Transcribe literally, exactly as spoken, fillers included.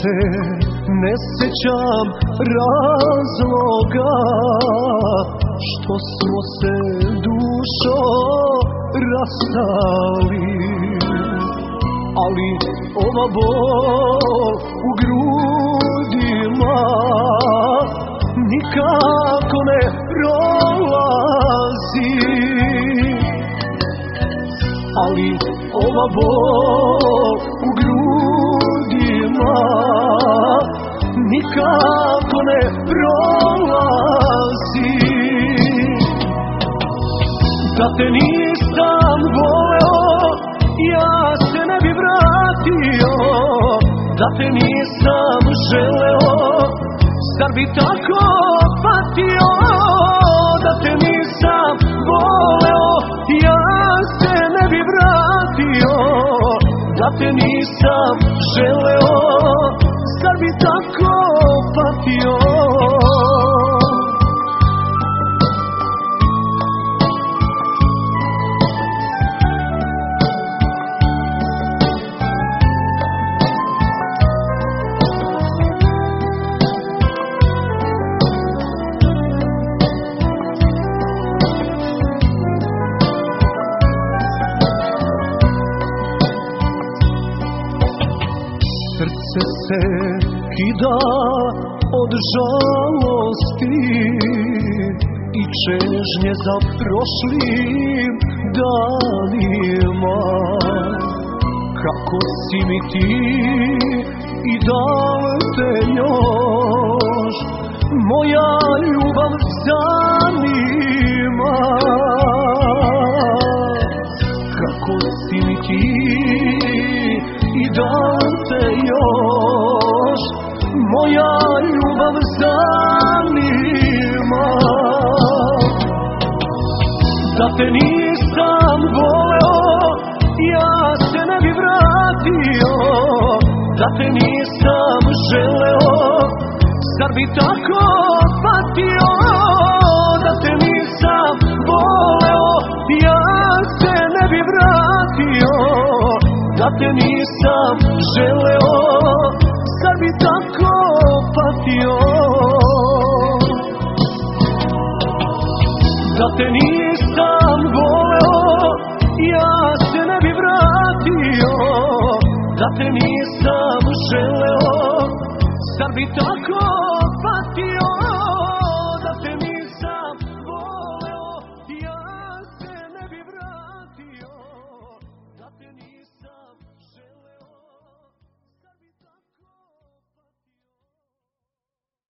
se ne sjećam razloga što smo se dušo rastali, ali ova bol u grudima nikako ne prolazi, ali ova bol u grudima nikako ne prolazi. Da te nisam voleo, ja se ne bi vratio. Da te nisam želeo, zar bi tako patio? Da te nisam voleo, ja se ne bi vratio. Da te nisam želeo, zar bi tako patio? Srce se kida od žalosti i čežnje za prošlim danima. Kako si mi ti i da li te još moja ljubav zanima? Kako si mi ti i da te još moja ljubav zanima? Da te nisam voleo, ja se ne bi vratio. Da te nisam želeo, zar bi tako patio? Da te nisam voleo, ja se ne bi vratio. Da te nisam želeo, zar bi tako patio? Da te nisam voleo, ja se ne bi vratio. Da te nisam želeo, zar bi tako